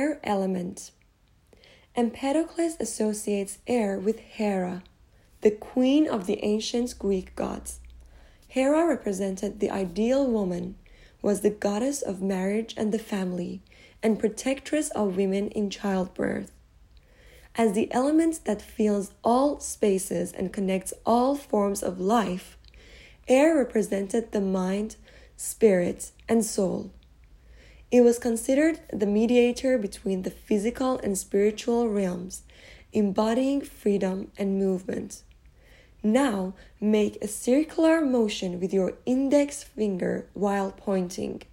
air element. Empedocles associates air with Hera, the queen of the ancient Greek gods. Hera represented the ideal woman, was the goddess of marriage and the family, and protectress of women in childbirth. As the element that fills all spaces and connects all forms of life, air represented the mind, spirit, and soul. It was considered the mediator between the physical and spiritual realms, embodying freedom and movement. Now make a circular motion with your index finger while pointing.